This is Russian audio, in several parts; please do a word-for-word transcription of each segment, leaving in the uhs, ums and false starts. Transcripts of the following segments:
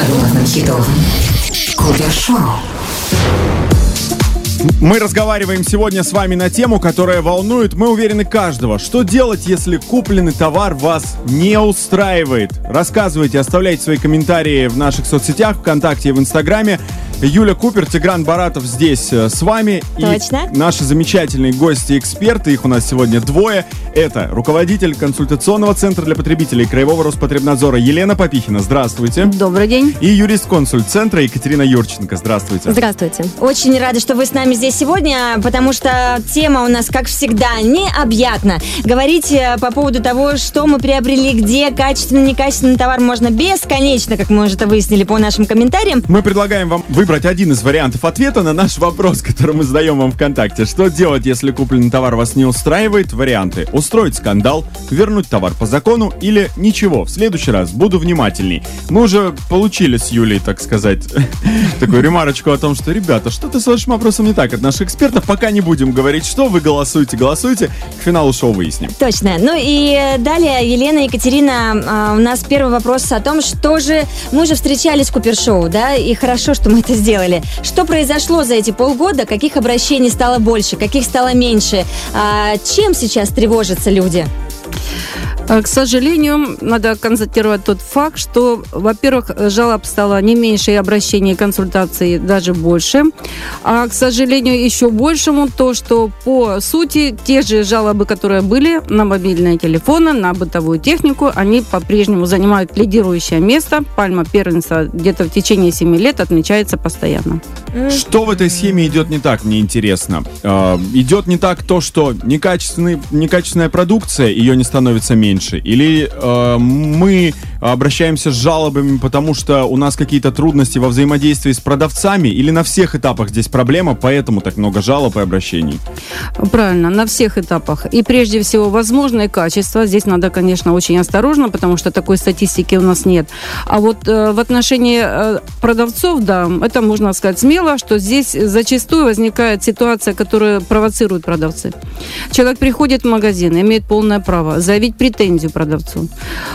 заработным хитов. Купер Шоу. Мы разговариваем сегодня с вами на тему, которая волнует, мы уверены, каждого. Что делать, если купленный товар вас не устраивает? Рассказывайте, оставляйте свои комментарии в наших соцсетях, ВКонтакте и в Инстаграме. Юля Купер, Тигран Баратов здесь с вами. Точно. И наши замечательные гости-эксперты, их у нас сегодня двое. Это руководитель консультационного центра для потребителей Краевого Роспотребнадзора Елена Попихина. Здравствуйте. Добрый день. И юрист-консульт центра Екатерина Юрченко. Здравствуйте. Здравствуйте. Очень рада, что вы с нами здесь сегодня, потому что тема у нас, как всегда, необъятна. Говорить по поводу того, что мы приобрели, где качественный, некачественный товар, можно бесконечно, как мы уже это выяснили по нашим комментариям. Мы предлагаем вам выбрать один из вариантов ответа на наш вопрос, который мы задаем вам ВКонтакте. Что делать, если купленный товар вас не устраивает? Варианты: устроить скандал, вернуть товар по закону или ничего. В следующий раз буду внимательней. Мы уже получили с Юлей, так сказать, такую ремарочку о том, что, ребята, что-то с вашим вопросом не так от наших экспертов. Пока не будем говорить, что вы голосуете, голосуйте. К финалу шоу выясним. Точно. Ну и далее, Елена, Екатерина, у нас первый вопрос о том, что же... Мы уже встречались в Купер-шоу, да, и хорошо, что мы это сделали. Что произошло за эти полгода? Каких обращений стало больше? Каких стало меньше? А, чем сейчас тревожатся люди? К сожалению, надо констатировать тот факт, что, во-первых, жалоб стало не меньше, и обращений, и консультаций даже больше. А, к сожалению, еще большему то, что по сути те же жалобы, которые были на мобильные телефоны, на бытовую технику, они по-прежнему занимают лидирующее место. Пальма первенства где-то в течение семи лет отмечается постоянно. Что в этой схеме идет не так, мне интересно. Э, идет не так то, что некачественный, некачественная продукция, ее не становится меньше. Или э, мы обращаемся с жалобами, потому что у нас какие-то трудности во взаимодействии с продавцами, или на всех этапах здесь проблема, поэтому так много жалоб и обращений? Правильно, на всех этапах. И прежде всего, возможное качество. Здесь надо, конечно, очень осторожно, потому что такой статистики у нас нет. А вот э, в отношении э, продавцов, да, это можно сказать смело, что здесь зачастую возникает ситуация, которую провоцируют продавцы. Человек приходит в магазин, имеет полное право заявить претензию продавцу.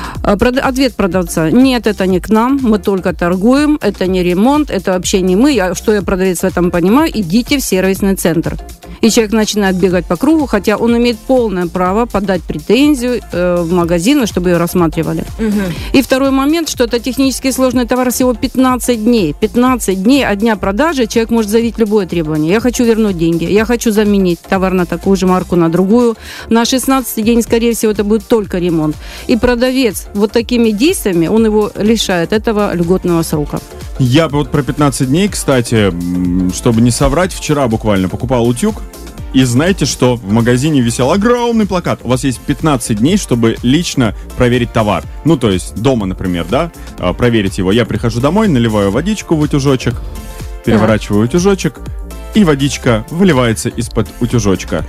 Ответ продавца: нет, это не к нам, мы только торгуем, это не ремонт, это вообще не мы, я, что я, продавец, в этом понимаю, идите в сервисный центр. И человек начинает бегать по кругу, хотя он имеет полное право подать претензию э, в магазин, чтобы ее рассматривали. Угу. И второй момент, что это технически сложный товар, всего пятнадцать дней. пятнадцать дней от дня продажи человек может заявить любое требование. Я хочу вернуть деньги, я хочу заменить товар на такую же марку, на другую. На шестнадцатый день, скорее всего, это будет только ремонт. И продавец вот такими действиями, он его лишает этого льготного срока. Я вот про пятнадцать дней, кстати, чтобы не соврать, вчера буквально покупал утюг. И знаете что? В магазине висел огромный плакат. У вас есть пятнадцать дней, чтобы лично проверить товар. Ну, то есть дома, например, да, проверить его. Я прихожу домой, наливаю водичку в утюжочек, переворачиваю утюжочек, и водичка выливается из-под утюжочка.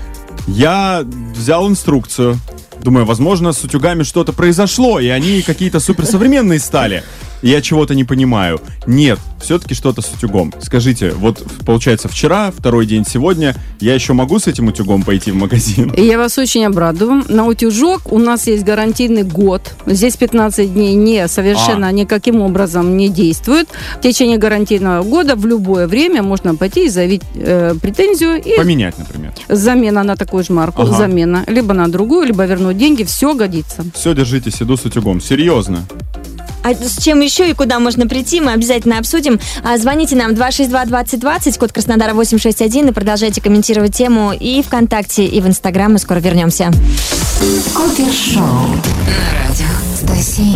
Я взял инструкцию. Думаю, возможно, с утюгами что-то произошло, и они какие-то суперсовременные стали. Я чего-то не понимаю. Нет, все-таки что-то с утюгом. Скажите, вот получается вчера, второй день сегодня, я еще могу с этим утюгом пойти в магазин? Я вас очень обрадую. На утюжок у нас есть гарантийный год. Здесь пятнадцать дней не совершенно а. никаким образом не действует. В течение гарантийного года в любое время можно пойти и заявить э, претензию. И поменять, например. Замена на такую же марку. Ага. Замена. Либо на другую, либо вернуть деньги. Все годится. Все, держитесь, иду с утюгом. Серьезно. А с чем еще и куда можно прийти, мы обязательно обсудим. А, звоните нам два шесть два двадцать двадцать, код Краснодара восемь шесть один, и продолжайте комментировать тему и ВКонтакте, и в Инстаграм. Мы скоро вернемся. Купер-шоу на радио сто семь.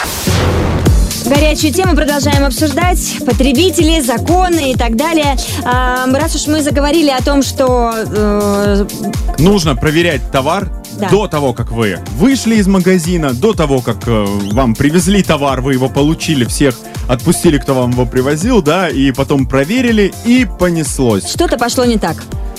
Горячую тему продолжаем обсуждать. Потребители, законы и так далее. А, раз уж мы заговорили о том, что... Э... Нужно проверять товар, да, до того, как вы вышли из магазина, до того, как э, вам привезли товар, вы его получили, всех отпустили, кто вам его привозил, да, и потом проверили, и понеслось. Что-то пошло не так.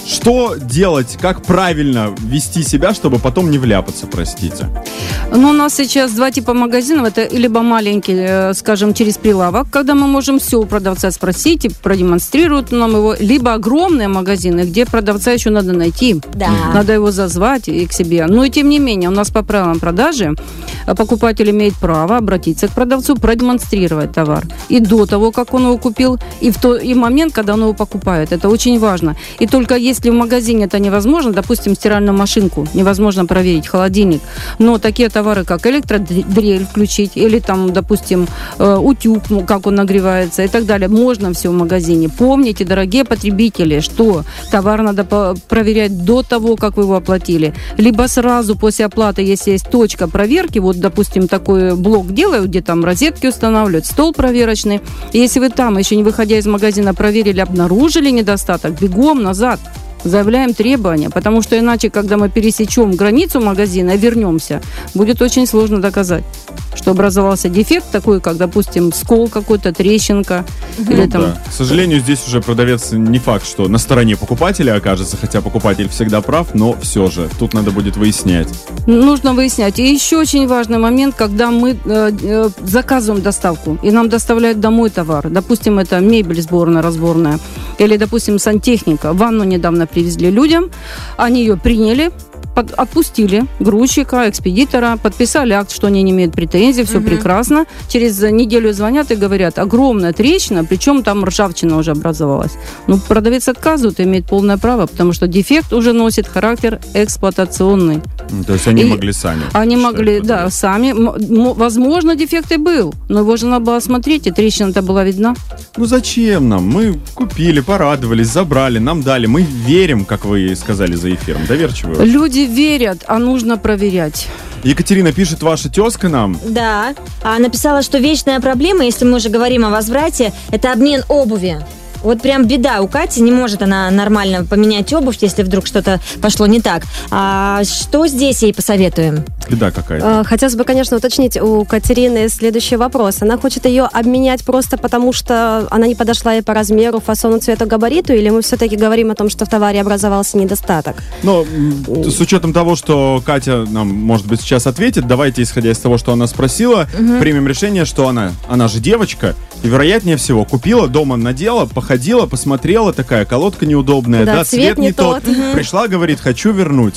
Что делать, как правильно вести себя, чтобы потом не вляпаться, простите? Ну, у нас сейчас два типа магазинов. Это либо маленький, скажем, через прилавок, когда мы можем все у продавца спросить и продемонстрируют нам его, либо огромные магазины, где продавца еще надо найти. Да. Надо его зазвать и к себе. Но и тем не менее, у нас по правилам продажи покупатель имеет право обратиться к продавцу, продемонстрировать товар. И до того, как он его купил, и в тот и момент, когда он его покупает. Это очень важно. И только если в магазине это невозможно, допустим, стиральную машинку невозможно проверить, холодильник, но такие товары, как электродрель включить, или там, допустим, утюг, как он нагревается и так далее, можно все в магазине. Помните, дорогие потребители, что товар надо проверять до того, как вы его оплатили. Либо сразу после оплаты, если есть точка проверки, вот, допустим, такой блок делают, где там розетки устанавливают, стол проверочный. И если вы там, еще не выходя из магазина, проверили, обнаружили недостаток, бегом назад. Заявляем требования, потому что иначе, когда мы пересечем границу магазина и вернемся, будет очень сложно доказать, что образовался дефект такой, как, допустим, скол какой-то, трещинка. Угу. Или там... Да. К сожалению, здесь уже продавец не факт, что на стороне покупателя окажется, хотя покупатель всегда прав, но все же, тут надо будет выяснять. Нужно выяснять. И еще очень важный момент, когда мы э, э, заказываем доставку, и нам доставляют домой товар. Допустим, это мебель сборная, разборная, или, допустим, сантехника. Ванну недавно привезли людям, они ее приняли, под, отпустили грузчика, экспедитора, подписали акт, что они не имеют претензий, все угу. прекрасно. Через неделю звонят и говорят, огромная трещина, причем там ржавчина уже образовалась. Ну, продавец отказывает, имеет полное право, потому что дефект уже носит характер эксплуатационный. То есть они и могли сами. Они могли, да, сами. М- возможно, дефект и был, но его же надо было смотреть, и трещина-то была видна. Ну зачем нам? Мы купили, порадовались, забрали, нам дали. Мы верим, как вы сказали за эфиром, доверчивые. Люди верят, а нужно проверять. Екатерина пишет, ваша тезка нам. Да, а написала, что вечная проблема, если мы уже говорим о возврате, это обмен обуви. Вот прям беда у Кати, не может она нормально поменять обувь, если вдруг что-то пошло не так. А что здесь ей посоветуем? Беда какая-то. Хотелось бы, конечно, уточнить у Катерины следующий вопрос. Она хочет ее обменять просто потому, что она не подошла ей по размеру, фасону, цвету, габариту, или мы все-таки говорим о том, что в товаре образовался недостаток? Но с учетом того, что Катя нам, может быть, сейчас ответит, давайте, исходя из того, что она спросила, угу. примем решение, что она, она же девочка, и, вероятнее всего, купила, дома надела, походила, посмотрела, такая колодка неудобная, да, да цвет, цвет не тот. тот. Угу. Пришла, говорит, хочу вернуть.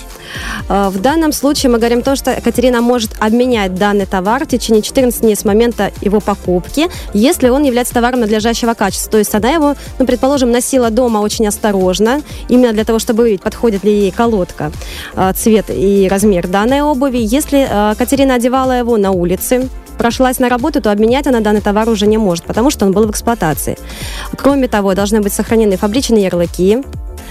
В данном случае мы говорим то, что Катерина может обменять данный товар в течение четырнадцати дней с момента его покупки, если он является товаром надлежащего качества. То есть она его, ну, предположим, носила дома очень осторожно, именно для того, чтобы увидеть, подходит ли ей колодка, цвет и размер данной обуви. Если Катерина одевала его на улице, прошлась на работу, то обменять она данный товар уже не может, потому что он был в эксплуатации. Кроме того, должны быть сохранены фабричные ярлыки,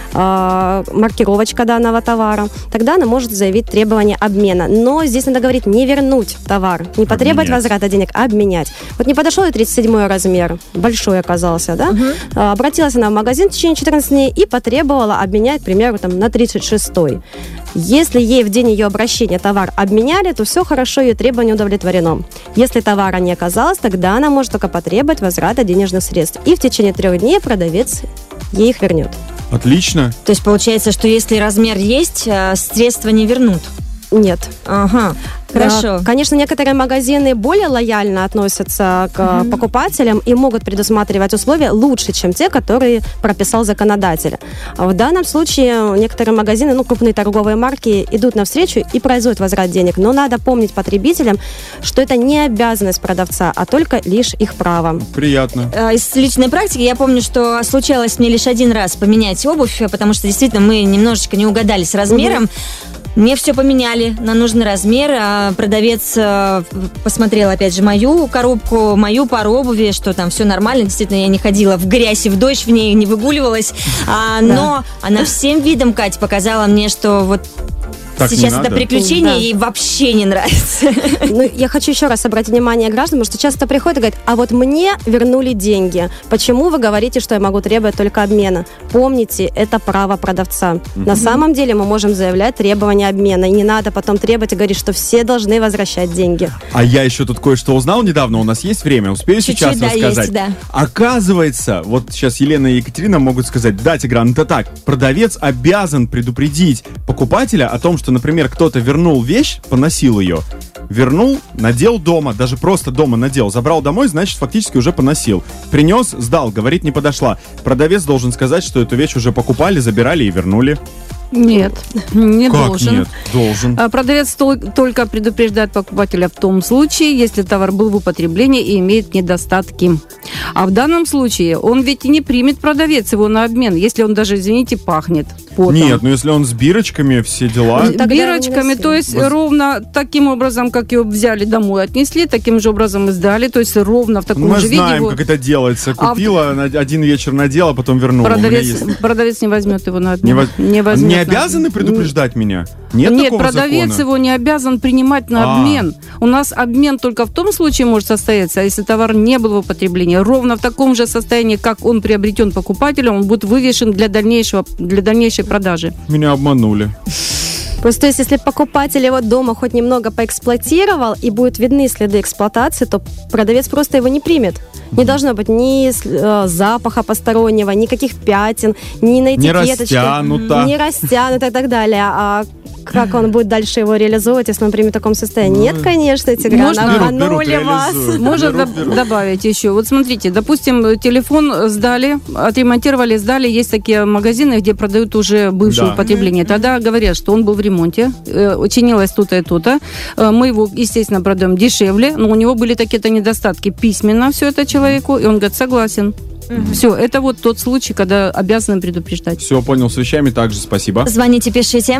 маркировочка данного товара, тогда она может заявить требование обмена. Но здесь надо говорить не вернуть товар, не потребовать обменять. Возврата денег, а обменять. Вот не подошел ей тридцать седьмой размер, большой оказался, да? Угу. Обратилась она в магазин в течение четырнадцати дней и потребовала обменять, к примеру, там, на тридцать шестой. Если ей в день ее обращения товар обменяли, то все хорошо, ее требование удовлетворено. Если товара не оказалось, тогда она может только потребовать возврата денежных средств. И в течение трех дней продавец ей их вернет. Отлично. То есть получается, что если размер есть, средства не вернут? Нет. Ага. Хорошо. Конечно, некоторые магазины более лояльно относятся к uh-huh. покупателям и могут предусматривать условия лучше, чем те, которые прописал законодатель. В данном случае некоторые магазины, ну, крупные торговые марки, идут навстречу и производят возврат денег. Но надо помнить потребителям, что это не обязанность продавца, а только лишь их право. Приятно. Из личной практики я помню, что случалось мне лишь один раз поменять обувь, потому что действительно мы немножечко не угадали с размером. Uh-huh. Мне все поменяли на нужный размер, а продавец посмотрел, опять же, мою коробку, мою пару обуви, что там все нормально. Действительно, я не ходила в грязь и в дождь, в ней не выгуливалась. А, но да. она всем видом, Катя, показала мне, что вот Так не сейчас это надо. приключение Да. ей вообще не нравится. Ну, я хочу еще раз обратить внимание граждан, потому что часто приходят и говорят, а вот мне вернули деньги. Почему вы говорите, что я могу требовать только обмена? Помните, это право продавца. На самом деле мы можем заявлять требования обмена. И не надо потом требовать и говорить, что все должны возвращать деньги. А я еще тут кое-что узнал недавно, у нас есть время, успею Чуть-чуть, сейчас да, рассказать. есть, да. Оказывается, вот сейчас Елена и Екатерина могут сказать, да, Тигран, это так, продавец обязан предупредить покупателя о том, что, например, кто-то вернул вещь, поносил ее, вернул, надел дома, даже просто дома надел, забрал домой, значит, фактически уже поносил. Принес, сдал, говорит, не подошла. Продавец должен сказать, что эту вещь уже покупали, забирали и вернули. Нет, не Как должен. нет? Должен. А Продавец тол- только предупреждает покупателя в том случае, если товар был в употреблении и имеет недостатки. А в данном случае он ведь и не примет продавец его на обмен, если он даже, извините, пахнет потом. Нет, ну если он с бирочками, все дела. Ну, тогда Бирочками, не то есть Воз- ровно таким образом, как его взяли домой, отнесли, таким же образом и сдали, то есть ровно в таком Мы же виде знаем, его как это делается. А в- Купила, на- один вечер надела, потом вернула. У меня продавец, есть- продавец не возьмет его на Не, обмен. воз- Не возьмет не на обязаны обмен. предупреждать меня? Нет, Нет, такого продавец закона? его не обязан принимать на А. обмен. У нас обмен только в том случае может состояться, если товар не был в употреблении. Ровно в таком же состоянии, как он приобретен покупателем, он будет вывешен для дальнейшего, для дальнейшей продажи. Меня обманули. Просто то есть, если покупатель его дома хоть немного поэксплуатировал и будут видны следы эксплуатации, то продавец просто его не примет. Не должно быть ни э, запаха постороннего, никаких пятен, ни на Не этикеточке. растянуто. Не растянуто и так далее. А как он будет дальше его реализовывать, если он примет в таком состоянии? Нет, конечно, Тигран, Можно- Берут, берут, обманули вас. реализуют. Можно Берут, доб- берут. добавить еще. Вот смотрите, допустим, телефон сдали, отремонтировали, сдали. Есть такие магазины, где продают уже бывшее Да. употребление. Тогда говорят, что он был в ремонте, э, чинилось то-то и то-то. Э, Мы его, естественно, продаем дешевле, но у него были такие-то недостатки. Письменно все это человеку, и он говорит, согласен. Все, это вот тот случай, когда обязаны предупреждать. Все, понял, с вещами также спасибо. Звоните, пишите.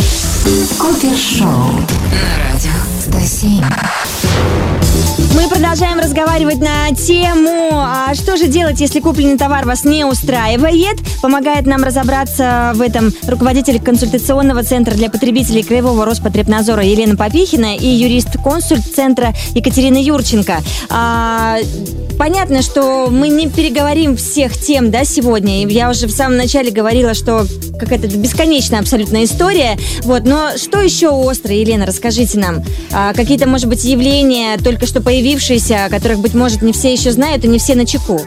Кофе-шоу на радио сто семь. Мы продолжаем разговаривать на тему, а что же делать, если купленный товар вас не устраивает. Помогает нам разобраться в этом руководитель консультационного центра для потребителей Краевого Роспотребнадзора Елена Попихина и юрист-консульт центра Екатерина Юрченко. А, понятно, что мы не переговорим всех тем, да, сегодня. И я уже в самом начале говорила, что какая-то бесконечная абсолютная история. Вот, но что еще острое, Елена, расскажите нам. А, какие-то, может быть, явления, только что появившиеся, о которых, быть может, не все еще знают и не все начеку.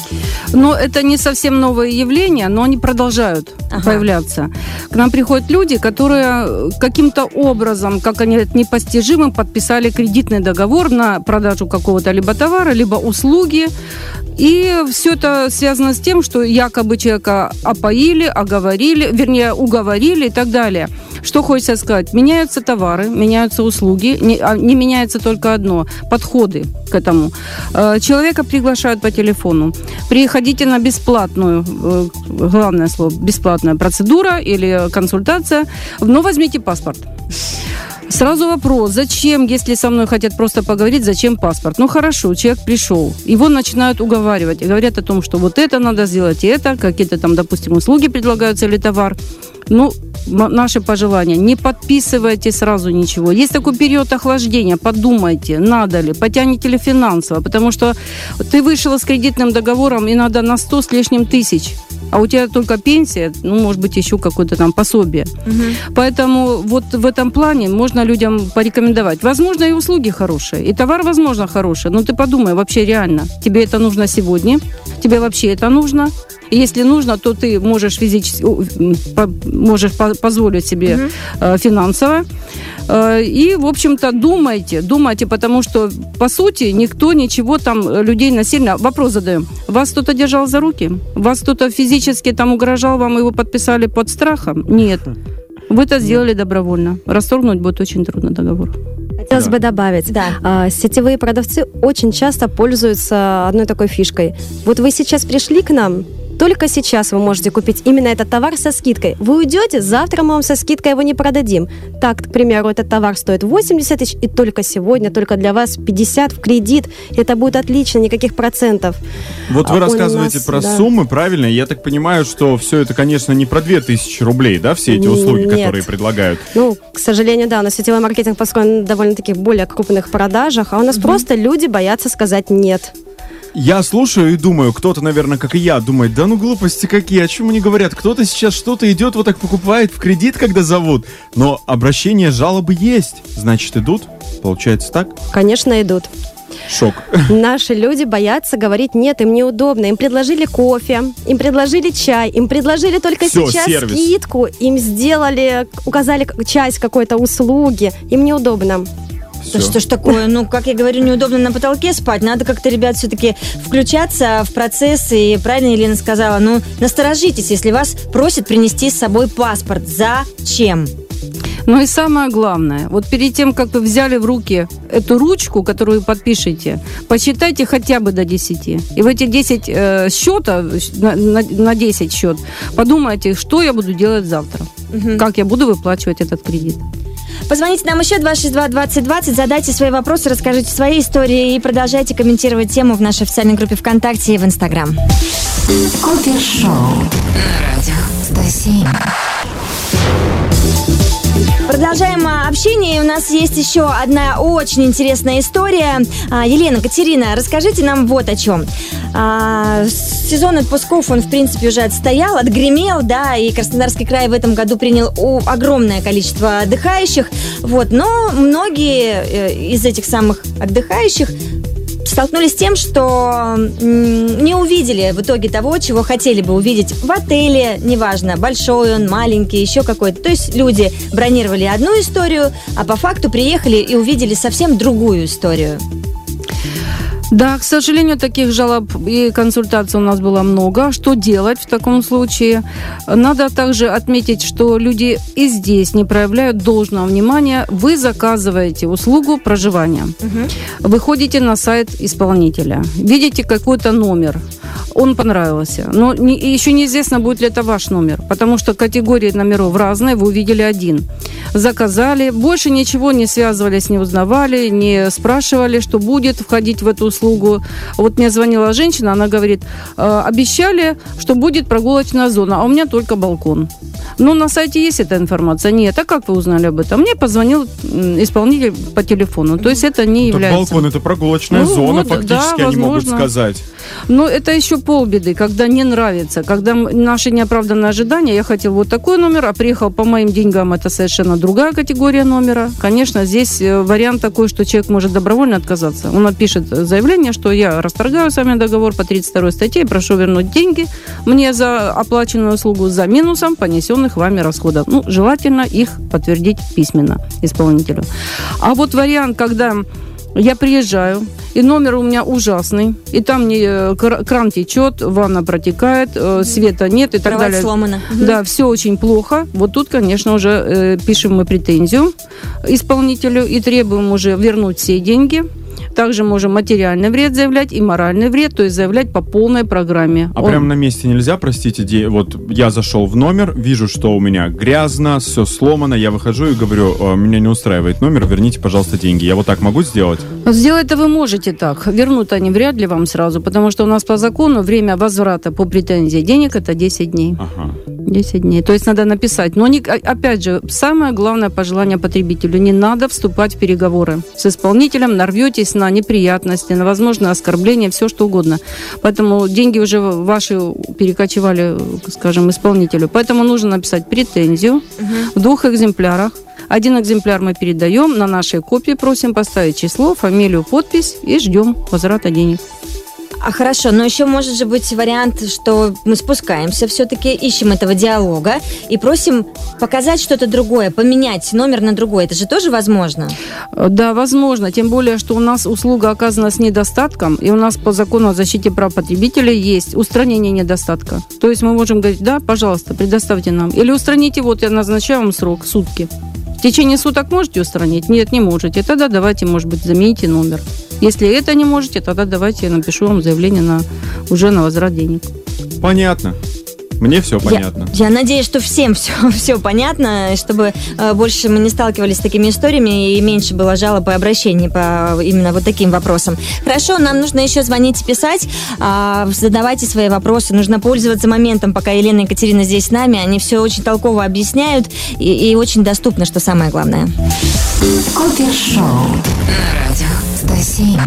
Но это не совсем новое явление, но они продолжают Ага. появляться. К нам приходят люди, которые каким-то образом, как они это непостижимым, подписали кредитный договор на продажу какого-то либо товара, либо услуги. И все это связано с тем, что якобы человека опоили, оговорили, вернее, уговорили и так далее. Что хочется сказать? Меняются товары, меняются услуги, не, а не меняется только одно – подходы к этому. Э, Человека приглашают по телефону. Приходите на бесплатную, э, главное слово, бесплатная процедура или консультация, но возьмите паспорт. Сразу вопрос, зачем, если со мной хотят просто поговорить, зачем паспорт? Ну хорошо, человек пришел, его начинают уговаривать, и говорят о том, что вот это надо сделать, и это, какие-то там, допустим, услуги предлагаются или товар. Ну, м- наши пожелания, не подписывайте сразу ничего. Есть такой период охлаждения, подумайте, надо ли, потянете ли финансово, потому что ты вышла с кредитным договором, и надо на сто с лишним тысяч. А у тебя только пенсия, ну, может быть, еще какое-то там пособие. Угу. Поэтому вот в этом плане можно людям порекомендовать. Возможно, и услуги хорошие, и товар, возможно, хороший. Но ты подумай, вообще реально, тебе это нужно сегодня, тебе вообще это нужно. И если нужно, то ты можешь физически, можешь позволить себе Угу. э, финансово. Э, И, в общем-то, думайте, думайте, потому что, по сути, никто ничего там, э, людей насильно... Вопрос задаем. Вас кто-то держал за руки? Вас кто-то физически там угрожал вам, и вы подписали под страхом? Нет. Вы это сделали добровольно. Расторгнуть будет очень трудно договор. Хотелось Да. бы добавить. Да. А, Сетевые продавцы очень часто пользуются одной такой фишкой. Вот вы сейчас пришли к нам, только сейчас вы можете купить именно этот товар со скидкой. Вы уйдете, завтра мы вам со скидкой его не продадим. Так, к примеру, этот товар стоит восемьдесят тысяч, и только сегодня, только для вас пятьдесят в кредит. Это будет отлично, никаких процентов. Вот вы А рассказываете нас, про да. суммы, правильно? Я так понимаю, что все это, конечно, не про две тысячи рублей, да, все эти услуги, Нет. которые предлагают? Ну, к сожалению, да, у нас сетевой маркетинг построен на довольно-таки более крупных продажах, а у нас угу. просто люди боятся сказать «нет». Я слушаю и думаю, кто-то, наверное, как и я, думает, да ну глупости какие, о чем они говорят? Кто-то сейчас что-то идет, вот так покупает в кредит, когда зовут. Но обращения, жалобы есть. Значит, идут? Получается так? Конечно, идут. Шок. Наши люди боятся говорить «нет», им неудобно. Им предложили кофе, им предложили чай, им предложили только Всё, сейчас сервис. скидку, им сделали, указали часть какой-то услуги, им неудобно. Да что ж такое? Ну, как я говорю, неудобно на потолке спать. Надо как-то, ребят, все-таки включаться в процесс. И правильно Елена сказала, ну, насторожитесь, если вас просят принести с собой паспорт. Зачем? Ну и самое главное, вот перед тем, как вы взяли в руки эту ручку, которую вы подпишете, посчитайте хотя бы до десяти. И в эти десять э, счета, на, на, на десять счет, подумайте, что я буду делать завтра. Угу. Как я буду выплачивать этот кредит. Позвоните нам еще два шесть два двадцать двадцать, задайте свои вопросы, расскажите свои истории и продолжайте комментировать тему в нашей официальной группе ВКонтакте и в Инстаграм. Кофе-шоу на радио сто семь. Продолжаем общение. У нас есть еще одна очень интересная история. Елена, Катерина, расскажите нам вот о чем. Сезон отпусков, он, в принципе, уже отстоял, отгремел, да, и Краснодарский край в этом году принял огромное количество отдыхающих. Вот, но многие из этих самых отдыхающих столкнулись с тем, что не увидели в итоге того, чего хотели бы увидеть в отеле, неважно, большой он, маленький, еще какой-то. То есть люди бронировали одну историю, а по факту приехали и увидели совсем другую историю. Да, к сожалению, таких жалоб и консультаций у нас было много. Что делать в таком случае? Надо также отметить, что люди и здесь не проявляют должного внимания. Вы заказываете услугу проживания. Угу. Вы ходите на сайт исполнителя, видите какой-то номер. Он понравился. Но не, еще неизвестно, будет ли это ваш номер, потому что категории номеров разные, вы увидели один. Заказали, больше ничего не связывались, не узнавали, не спрашивали, что будет входить в эту услугу. Вот мне звонила женщина, она говорит, обещали, что будет прогулочная зона, а у меня только балкон. Но на сайте есть эта информация? Нет. А как вы узнали об этом? Мне позвонил исполнитель по телефону. То есть это не является... Так балкон – это прогулочная ну, зона, вот, фактически да, они могут сказать. Но это еще полбеды, когда не нравится, когда наши неоправданные ожидания, я хотел вот такой номер, а приехал по моим деньгам, это совершенно другая категория номера. Конечно, здесь вариант такой, что человек может добровольно отказаться. Он напишет заявление, что я расторгаю с вами договор по тридцать второй статье и прошу вернуть деньги мне за оплаченную услугу за минусом понесенных вами расходов. Ну, желательно их подтвердить письменно исполнителю. А вот вариант, когда я приезжаю, и номер у меня ужасный, и там не, кран течет, ванна протекает, света нет и так Кровать далее. сломана. Да, все очень плохо. Вот тут, конечно, уже э, пишем мы претензию исполнителю и требуем уже вернуть все деньги. Также можем материальный вред заявлять и моральный вред, то есть заявлять по полной программе. А Он... прямо на месте нельзя, простите, де... вот я зашел в номер, вижу, что у меня грязно, все сломано, я выхожу и говорю, меня не устраивает номер, верните, пожалуйста, деньги. Я вот так могу сделать? Сделать-то вы можете так. Вернут они вряд ли вам сразу, потому что у нас по закону время возврата по претензии денег это десять дней. Ага. десять дней. То есть надо написать. Но не, опять же, самое главное пожелание потребителю. Не надо вступать в переговоры с исполнителем, нарветесь на неприятности, на возможное оскорбление, все что угодно. Поэтому деньги уже ваши перекочевали, скажем, исполнителю. Поэтому нужно написать претензию угу. в двух экземплярах. Один экземпляр мы передаем, на нашей копии просим поставить число, фамилию, подпись и ждем возврата денег. А хорошо, но еще может же быть вариант, что мы спускаемся все-таки, ищем этого диалога и просим показать что-то другое, поменять номер на другой. Это же тоже возможно? Да, возможно. Тем более, что у нас услуга оказана с недостатком, и у нас по закону о защите прав потребителей есть устранение недостатка. То есть мы можем говорить, да, пожалуйста, предоставьте нам. Или устраните, вот я назначаю вам срок, сутки. В течение суток можете устранить? Нет, не можете. Тогда давайте, может быть, замените номер. Если это не можете, тогда давайте я напишу вам заявление на, уже на возврат денег. Понятно. Мне все понятно. Я, я надеюсь, что всем все, все понятно, чтобы э, больше мы не сталкивались с такими историями и меньше было жалоб и обращений по именно вот таким вопросам. Хорошо, нам нужно еще звонить и писать. Э, задавайте свои вопросы. Нужно пользоваться моментом, пока Елена и Екатерина здесь с нами. Они все очень толково объясняют и, и очень доступно, что самое главное. Кофе-шоу на радио сто семь.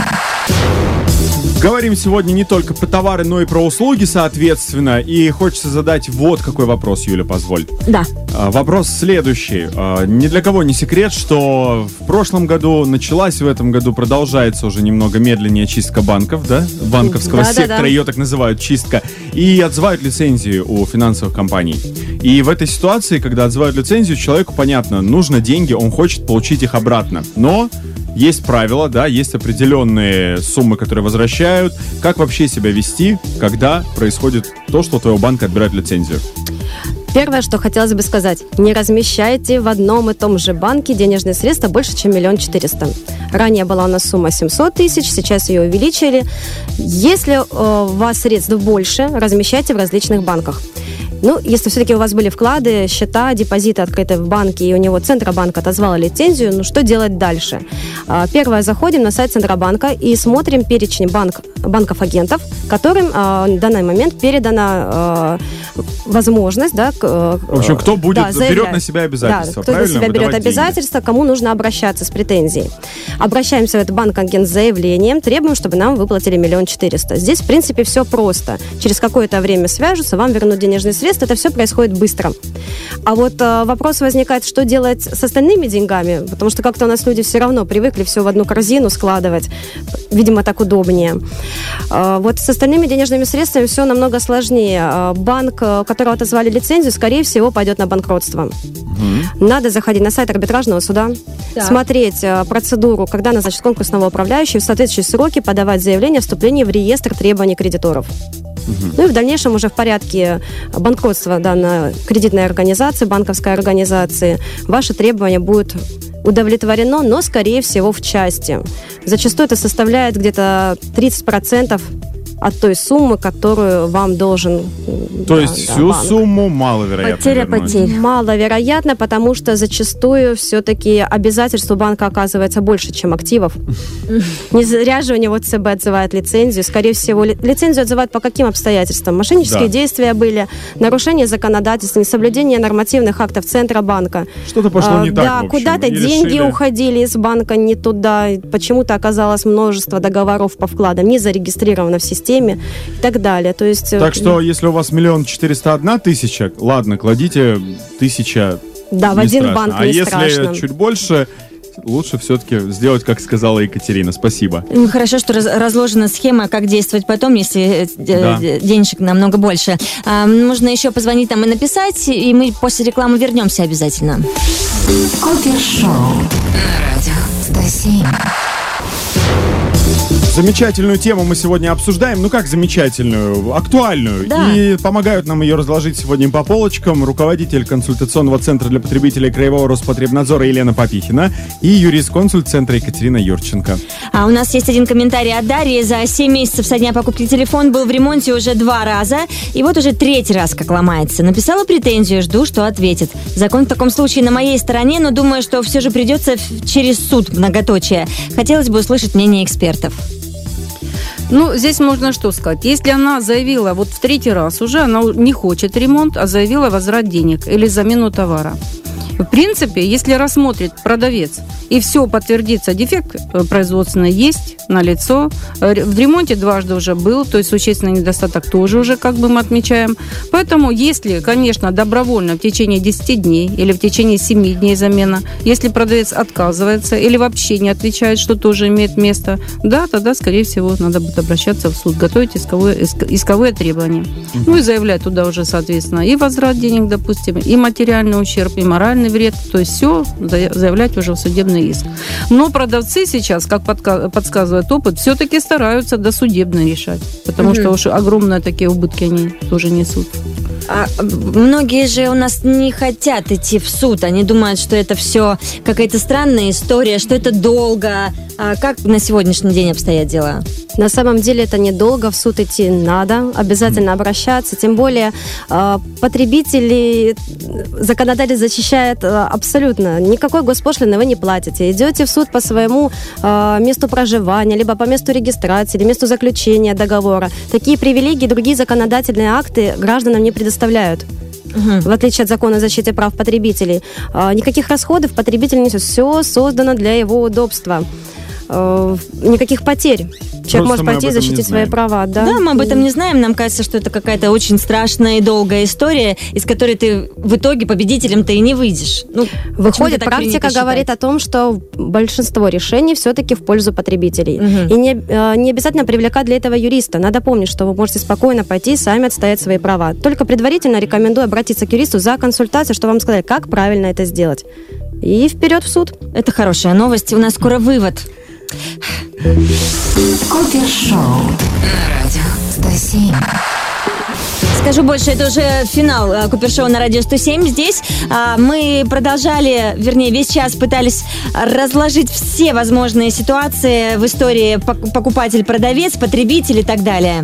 Говорим сегодня не только про товары, но и про услуги, соответственно. И хочется задать вот какой вопрос, Юля, позволь. Да. А, вопрос следующий. А, ни для кого не секрет, что в прошлом году началась, в этом году продолжается уже немного медленнее чистка банков, да? Банковского да, сектора, да, да. ее так называют чистка. И отзывают лицензии у финансовых компаний. И в этой ситуации, когда отзывают лицензию, человеку, понятно, нужно деньги, он хочет получить их обратно. Но есть правила, да, есть определенные суммы, которые возвращают. Как вообще себя вести, когда происходит то, что у твоего банка отбирают лицензию? Первое, что хотелось бы сказать, не размещайте в одном и том же банке денежные средства больше, чем миллион четыреста. Ранее была у нас сумма семьсот тысяч, сейчас ее увеличили. Если э, у вас средств больше, размещайте в различных банках. Ну, если все-таки у вас были вклады, счета, депозиты открыты в банке, и у него Центробанк отозвал лицензию, ну, что делать дальше? Первое, заходим на сайт Центробанка и смотрим перечень банк, банков-агентов, которым в данный момент передана возможность, да, в общем, кто будет, да, берет на себя обязательства, да, кто на себя берет обязательства, деньги. Кому нужно обращаться с претензией. Обращаемся в этот банк-агент с заявлением, требуем, чтобы нам выплатили миллион четыреста. Здесь, в принципе, все просто. Через какое-то время свяжутся, вам вернут денежные средства, это все происходит быстро. А вот э, вопрос возникает, что делать с остальными деньгами, потому что как-то у нас люди все равно привыкли все в одну корзину складывать, видимо, так удобнее. Э, вот с остальными денежными средствами все намного сложнее. Э, банк, у которого отозвали лицензию, скорее всего, пойдет на банкротство. Mm-hmm. Надо заходить на сайт арбитражного суда, да. смотреть э, процедуру, когда назначат конкурсного управляющего, в соответствующие сроки подавать заявление о вступлении в реестр требований кредиторов. Uh-huh. Ну и в дальнейшем уже в порядке банкротства данной кредитной организации, банковской организации, ваши требования будут удовлетворено, но, скорее всего, в части. Зачастую это составляет где-то тридцать процентов от той суммы, которую вам должен... То да, есть да, всю банк. сумму маловероятно Потеря вернуть. потерь. Маловероятно, потому что зачастую все-таки обязательств у банка оказывается больше, чем активов. Не зря же у него ЦБ отзывает лицензию. Скорее всего, ли- лицензию отзывают по каким обстоятельствам? Мошеннические Да. действия были, нарушение законодательства, несоблюдение нормативных актов Центробанка. Что-то пошло А, не так, Да, в общем, куда-то и деньги решили- уходили из банка не туда. Почему-то оказалось множество договоров по вкладам, не зарегистрировано в системе и так далее. То есть, Так что, если у вас миллион четыреста одна тысяча, ладно, кладите тысяча. да, в не один страшно. банк А не если страшно. чуть больше, лучше все-таки сделать, как сказала Екатерина. Спасибо. Ну, хорошо, что раз- разложена схема, как действовать потом, если э, Да. э, денежек намного больше. А, нужно еще позвонить нам и написать, и мы после рекламы вернемся обязательно. Кофе-шоу на радио сто семь. Замечательную тему мы сегодня обсуждаем. Ну как замечательную? Актуальную. Да. И помогают нам ее разложить сегодня по полочкам руководитель консультационного центра для потребителей Краевого Роспотребнадзора Елена Попихина и юрисконсульт центра Екатерина Юрченко. А у нас есть один комментарий от Дарьи. За семь месяцев со дня покупки телефон был в ремонте уже два раза. И вот уже третий раз как ломается. Написала претензию, жду, что ответит. Закон в таком случае на моей стороне, но думаю, что все же придется в- через суд, многоточие. Хотелось бы услышать мнение экспертов. Ну, здесь можно что сказать. Если она заявила, вот в третий раз уже, она не хочет ремонт, а заявила возврат денег или замену товара. В принципе, если рассмотрит продавец и все подтвердится, дефект производственный есть, налицо, в ремонте дважды уже был, то есть существенный недостаток тоже уже как бы мы отмечаем. Поэтому, если, конечно, добровольно в течение десяти дней или в течение семи дней замена, если продавец отказывается или вообще не отвечает, что тоже имеет место, да, тогда, скорее всего, надо будет обращаться в суд, готовить исковые, исковые требования. Ну и заявлять туда уже, соответственно, и возврат денег, допустим, и материальный ущерб, и моральный вред, то есть все заявлять уже в судебный иск. Но продавцы сейчас, как подсказывает опыт, все-таки стараются досудебно решать, потому mm-hmm. что уж огромные такие убытки они тоже несут. А, многие же у нас не хотят идти в суд. Они думают, что это все какая-то странная история, что это долго. А как на сегодняшний день обстоят дела? На самом деле это недолго, в суд идти надо, обязательно обращаться, тем более э, потребителей законодатель защищает э, абсолютно, никакой госпошлины вы не платите, идете в суд по своему э, месту проживания, либо по месту регистрации, или месту заключения договора. Такие привилегии другие законодательные акты гражданам не предоставляют. Угу. В отличие от закона о защите прав потребителей. Э, никаких расходов потребитель не несет, все создано для его удобства. Никаких потерь. Человек Просто может пойти и защитить свои права. Да? да, мы об этом не знаем. Нам кажется, что это какая-то очень страшная и долгая история, из которой ты в итоге победителем-то и не выйдешь. Ну, выходит, практика говорит о том, что большинство решений все-таки в пользу потребителей. Угу. И не, не обязательно привлекать для этого юриста. Надо помнить, что вы можете спокойно пойти и сами отстоять свои права. Только предварительно рекомендую обратиться к юристу за консультацией, чтобы вам сказали, как правильно это сделать. И вперед в суд. Это хорошая новость. У нас скоро вывод. Кофе-шоу на радио сто семь. Скажу больше, это уже финал Купер-шоу на радио сто семь. Здесь а, мы продолжали, вернее, весь час пытались разложить все возможные ситуации в истории покупатель-продавец, потребитель и так далее.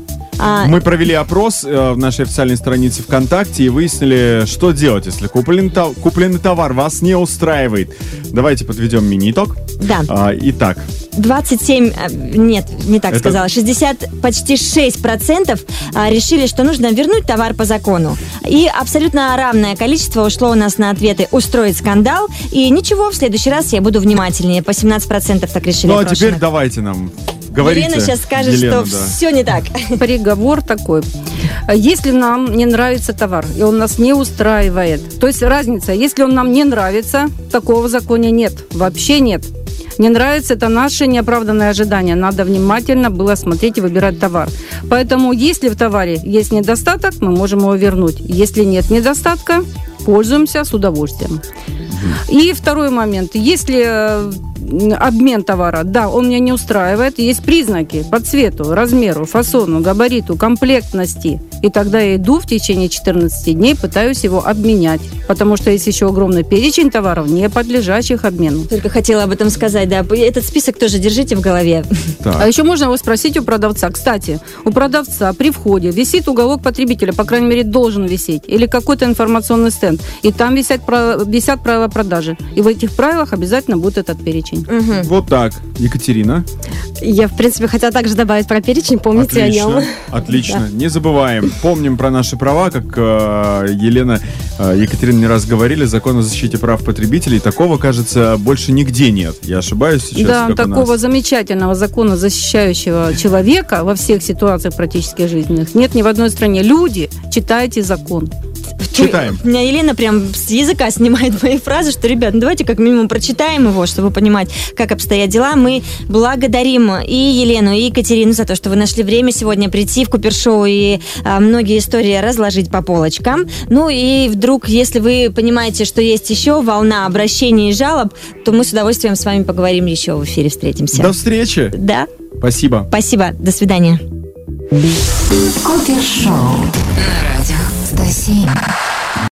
Мы провели опрос э, в нашей официальной странице ВКонтакте и выяснили, что делать, если купленный, купленный товар вас не устраивает. Давайте подведем мини-итог. Да. А, итак. двадцать семь, нет, не так Это... сказала, шестьдесят, почти шесть процентов решили, что нужно вернуть товар по закону. И абсолютно равное количество ушло у нас на ответы «устроить скандал» и «ничего, в следующий раз я буду внимательнее». По семнадцать процентов так решили. Ну а теперь давайте нам... Говорите, Елена сейчас скажет, Елена, что да. все не так. Приговор такой. Если нам не нравится товар, и он нас не устраивает, то есть разница, если он нам не нравится, такого в законе нет, вообще нет. Не нравится, это наше неоправданное ожидание. Надо внимательно было смотреть и выбирать товар. Поэтому, если в товаре есть недостаток, мы можем его вернуть. Если нет недостатка, пользуемся с удовольствием. И второй момент. Если обмен товара, да, он меня не устраивает, есть признаки по цвету, размеру, фасону, габариту, комплектности, и тогда я иду в течение четырнадцати дней, пытаюсь его обменять, потому что есть еще огромный перечень товаров, не подлежащих обмену. Только хотела об этом сказать, да, этот список тоже держите в голове. Так. А еще можно его спросить у продавца. Кстати, у продавца при входе висит уголок потребителя, по крайней мере, должен висеть, или какой-то информационный стенд, и там висят, висят правила продажи, и в этих правилах обязательно будет этот перечень. Угу. Вот так. Екатерина? Я, в принципе, хотела также добавить про перечень, помните отлично, о нем. Отлично, Да. Не забываем. Помним про наши права, как э, Елена, э, Екатерина не раз говорили, закон о защите прав потребителей. Такого, кажется, больше нигде нет. Я ошибаюсь сейчас? Да, как такого у нас? замечательного закона, защищающего человека во всех ситуациях практически жизненных, нет ни в одной стране. Люди, читайте закон. Читаем. У меня Елена прям с языка снимает мои фразы, что, ребят, ну давайте как минимум прочитаем его, чтобы понимать, как обстоят дела. Мы благодарим и Елену, и Екатерину за то, что вы нашли время сегодня прийти в Купер-шоу и а, многие истории разложить по полочкам. Ну и вдруг, если вы понимаете, что есть еще волна обращений и жалоб, то мы с удовольствием с вами поговорим еще в эфире, встретимся. До встречи. Да. Спасибо. Спасибо. До свидания. Кофе-шоу на радио сто семь.